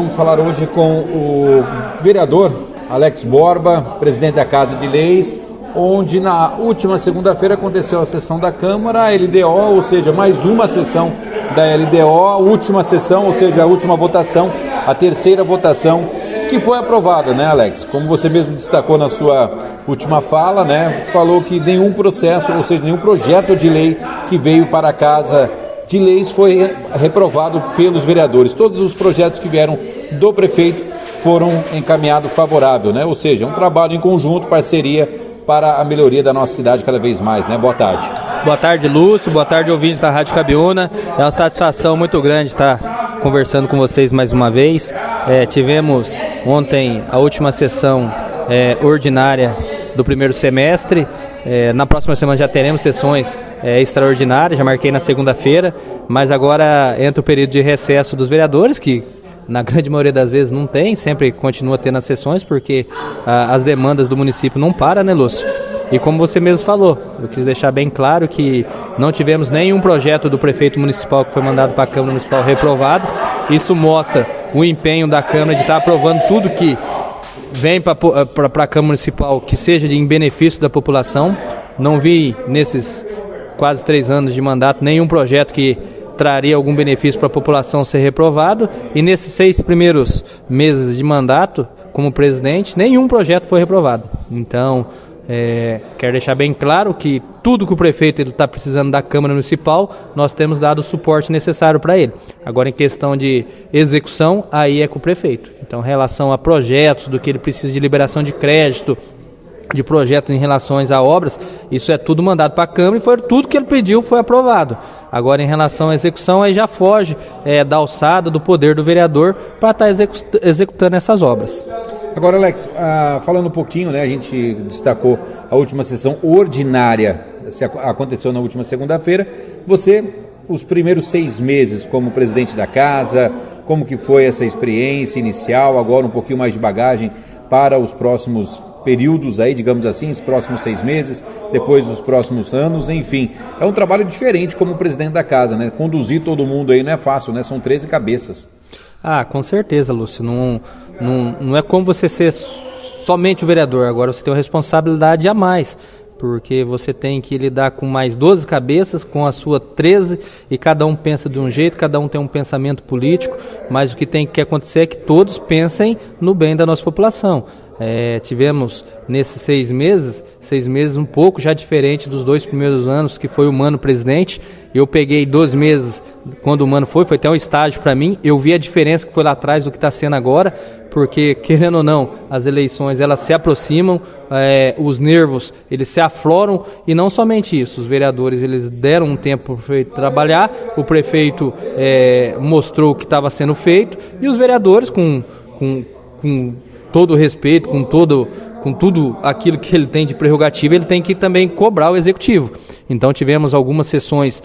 vamos falar hoje com o vereador Alex Borba, presidente da Casa de Leis, onde na última segunda-feira aconteceu a sessão da Câmara, a LDO, ou seja, mais uma sessão da LDO, a última sessão, ou seja, a última votação, a terceira votação, que foi aprovada, né, Alex? Como você mesmo destacou na sua última fala, né, falou que nenhum processo, ou seja, nenhum projeto de lei que veio para a Casa de Leis foi reprovado pelos vereadores. Todos os projetos que vieram do prefeito foram encaminhados favorável, né? Ou seja, um trabalho em conjunto, parceria para a melhoria da nossa cidade cada vez mais, né? Boa tarde. Boa tarde, Lúcio. Boa tarde, ouvintes da Rádio Cabiúna. É uma satisfação muito grande estar conversando com vocês mais uma vez. Tivemos ontem a última sessão ordinária do primeiro semestre. Na próxima semana já teremos sessões extraordinárias, já marquei na segunda-feira, mas agora entra o período de recesso dos vereadores, que na grande maioria das vezes não tem, sempre continua tendo as sessões, porque as demandas do município não param, né, Lúcio? E como você mesmo falou, eu quis deixar bem claro que não tivemos nenhum projeto do prefeito municipal que foi mandado para a Câmara Municipal reprovado. Isso mostra o empenho da Câmara de estar aprovando tudo que vem para a Câmara Municipal que seja em benefício da população. Não vi nesses quase 3 anos de mandato nenhum projeto que traria algum benefício para a população ser reprovado, e nesses 6 primeiros meses de mandato como presidente, nenhum projeto foi reprovado. Então, quero deixar bem claro que tudo que o prefeito está precisando da Câmara Municipal, nós temos dado o suporte necessário para ele. Agora, em questão de execução, aí é com o prefeito. Então, em relação a projetos, do que ele precisa de liberação de crédito, de projetos em relação a obras, isso é tudo mandado para a Câmara e foi tudo que ele pediu, foi aprovado. Agora, em relação à execução, aí já foge da alçada, do poder do vereador para estar executando essas obras. Agora, Alex, falando um pouquinho, né, a gente destacou a última sessão ordinária, aconteceu na última segunda-feira. Você, os primeiros 6 meses como presidente da casa, como que foi essa experiência inicial, agora um pouquinho mais de bagagem para os próximos períodos aí, digamos assim, os próximos 6 meses, depois os próximos anos, enfim. É um trabalho diferente como presidente da casa, né? Conduzir todo mundo aí não é fácil, né? São 13 cabeças. Com certeza, Lúcio. Não é como você ser somente o vereador, agora você tem uma responsabilidade a mais, porque você tem que lidar com mais 12 cabeças, com a sua 13, e cada um pensa de um jeito, cada um tem um pensamento político, mas o que tem que acontecer é que todos pensem no bem da nossa população. Tivemos nesses 6 meses um pouco já diferente dos 2 primeiros anos, que foi o Mano presidente. Eu peguei 12 meses quando o Mano foi até um estágio para mim, eu vi a diferença que foi lá atrás do que está sendo agora, porque, querendo ou não, as eleições elas se aproximam, os nervos eles se afloram, e não somente isso, os vereadores eles deram um tempo para o prefeito trabalhar, o prefeito mostrou o que estava sendo feito, e os vereadores com todo o respeito, com tudo aquilo que ele tem de prerrogativa, ele tem que também cobrar o executivo. Então tivemos algumas sessões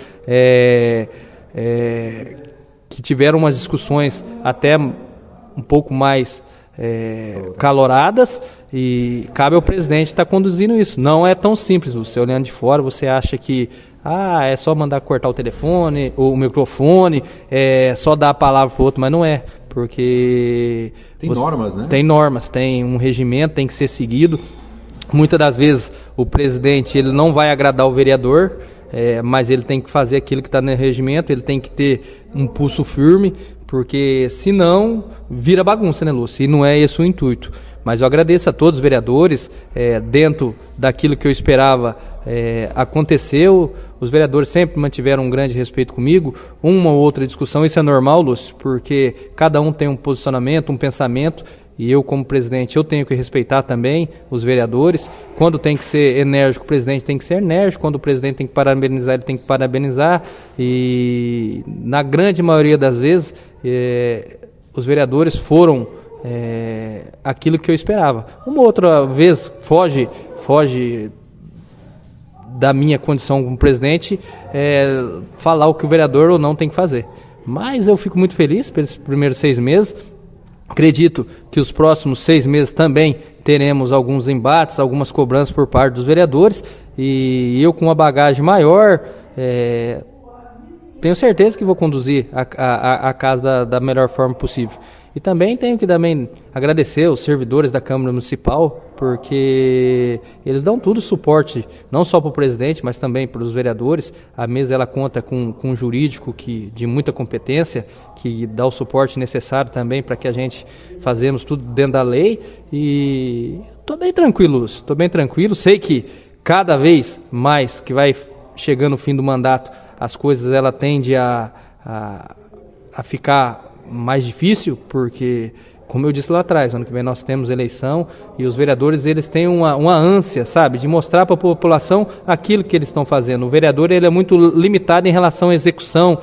que tiveram umas discussões até um pouco mais caloradas, e cabe ao presidente estar conduzindo isso. Não é tão simples, você olhando de fora, você acha que é só mandar cortar o telefone, ou o microfone, só dar a palavra para o outro, mas não é. Porque tem normas, né? Tem normas, tem um regimento, tem que ser seguido. Muitas das vezes o presidente ele não vai agradar o vereador, mas ele tem que fazer aquilo que está no regimento, ele tem que ter um pulso firme, porque senão vira bagunça, né, Lúcio? E não é esse o intuito. Mas eu agradeço a todos os vereadores, dentro daquilo que eu esperava aconteceu. Os vereadores sempre mantiveram um grande respeito comigo, uma ou outra discussão, isso é normal, Lúcio, porque cada um tem um posicionamento, um pensamento, e eu como presidente eu tenho que respeitar também os vereadores. Quando tem que ser enérgico, o presidente tem que ser enérgico, quando o presidente tem que parabenizar, ele tem que parabenizar, e na grande maioria das vezes os vereadores foram aquilo que eu esperava. Uma outra vez foge da minha condição como presidente falar o que o vereador ou não tem que fazer. Mas eu fico muito feliz pelos primeiros 6 meses. Acredito que os próximos 6 meses também teremos alguns embates, algumas cobranças por parte dos vereadores, e eu com uma bagagem maior tenho certeza que vou conduzir a casa da melhor forma possível. E também tenho que agradecer os servidores da Câmara Municipal, porque eles dão todo o suporte, não só para o presidente, mas também para os vereadores. A mesa ela conta com um jurídico de muita competência, que dá o suporte necessário também para que a gente fazemos tudo dentro da lei. E estou bem tranquilo, Lúcio, estou bem tranquilo. Sei que cada vez mais que vai chegando o fim do mandato, as coisas ela tendem a ficar mais difícil, porque, como eu disse lá atrás, ano que vem nós temos eleição e os vereadores eles têm uma ânsia, sabe, de mostrar para a população aquilo que eles estão fazendo. O vereador ele é muito limitado em relação à execução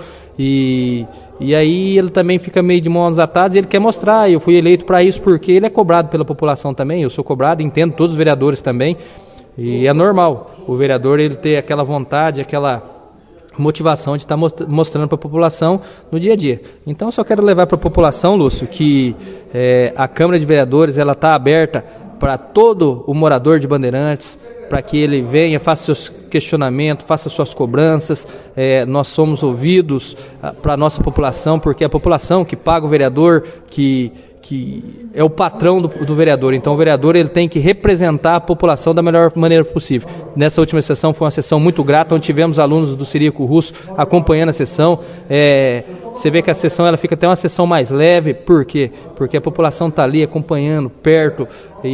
e aí ele também fica meio de mãos atadas e ele quer mostrar, eu fui eleito para isso, porque ele é cobrado pela população também, eu sou cobrado, entendo todos os vereadores também, e é normal o vereador ele ter aquela vontade, aquela motivação de estar mostrando para a população no dia a dia. Então eu só quero levar para a população, Lúcio, que a Câmara de Vereadores ela está aberta para todo o morador de Bandeirantes, para que ele venha, faça seus questionamentos, faça suas cobranças. Nós somos ouvidos para a nossa população, porque é a população que paga o vereador, que é o patrão do vereador. Então o vereador ele tem que representar a população da melhor maneira possível. Nessa última sessão foi uma sessão muito grata, onde tivemos alunos do Ciríaco Russo acompanhando a sessão. Você vê que a sessão ela fica até uma sessão mais leve. Por quê? Porque a população está ali acompanhando, perto.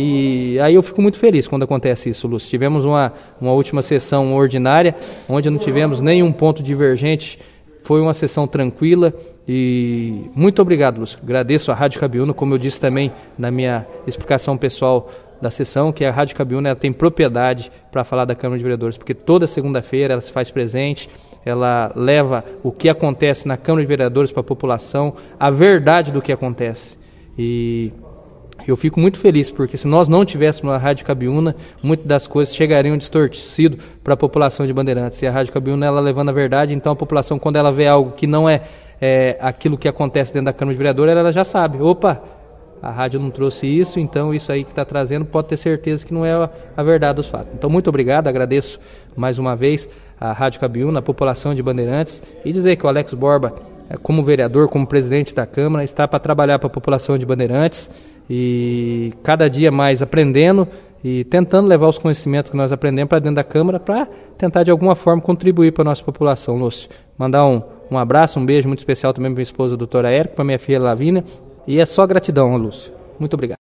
E aí eu fico muito feliz quando acontece isso, Lúcio. Tivemos uma última sessão ordinária, onde não tivemos nenhum ponto divergente. Foi uma sessão tranquila e muito obrigado, Lúcio. Agradeço a Rádio Cabiúna, como eu disse também na minha explicação pessoal da sessão, que a Rádio Cabiúna ela tem propriedade para falar da Câmara de Vereadores, porque toda segunda-feira ela se faz presente, ela leva o que acontece na Câmara de Vereadores para a população, a verdade do que acontece. E eu fico muito feliz, porque se nós não tivéssemos a Rádio Cabiúna, muitas das coisas chegariam distorcido para a população de Bandeirantes. E a Rádio Cabiúna, ela levando a verdade, então a população, quando ela vê algo que não é aquilo que acontece dentro da Câmara de Vereadores, ela já sabe, opa, a rádio não trouxe isso, então isso aí que está trazendo pode ter certeza que não é a verdade dos fatos. Então muito obrigado, agradeço mais uma vez a Rádio Cabiúna, a população de Bandeirantes, e dizer que o Alex Borba, como vereador, como presidente da Câmara, está para trabalhar para a população de Bandeirantes, e cada dia mais aprendendo e tentando levar os conhecimentos que nós aprendemos para dentro da Câmara para tentar de alguma forma contribuir para a nossa população, Lúcio. Mandar um abraço, um beijo muito especial também para minha esposa, a doutora Érica, para minha filha Lavínia, e é só gratidão, Lúcio. Muito obrigado.